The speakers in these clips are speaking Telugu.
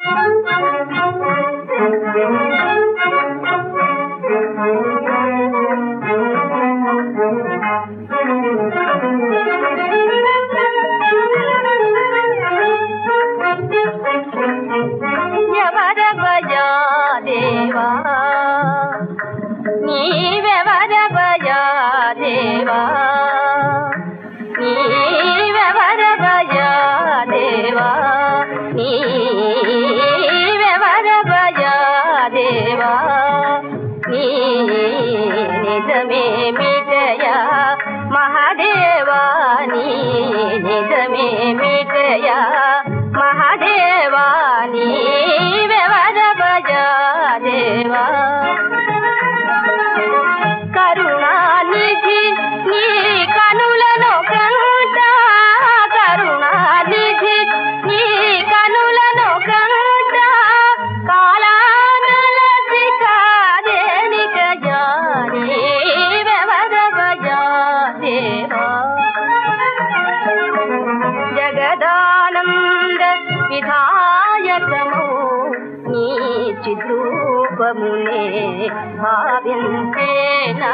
దేవా నీవెవరవయా దేవా నీవెవరవయా దేవా నీవెవరవయా దేవా నీ నిజమేమిటయా మహాదేవా నీ నిజమేమిటయా మహాదేవా నీవెవరవయా దేవా కరుణానిధి నీ కనులను కంట కరుణానిధి నీ కనులను కంట కాలానలసి కాదేనిక జాని వెవరవయా దేవా జగదానంద విధాయకము నీ చిద్రూపమునే భావించేనా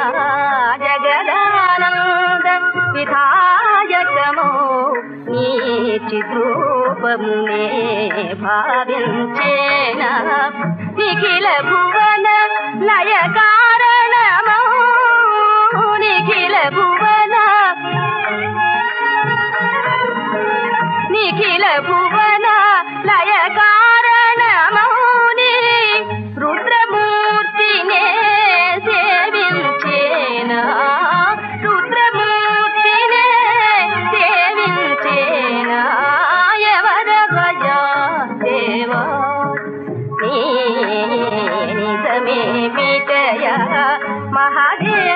జగదానంద విధాయకము నీ చిద్రూపమునే భావించేనా నిఖిల భువన లయ కారణము నిఖిల భువన నిఖిల భువన లయ కారణమౌని రుద్రమూర్తినే సేవించేనా రుద్రమూర్తినే సేవించేనా ఎవరవయా దేవా నీ నిజమేమిటయా మహాదేవా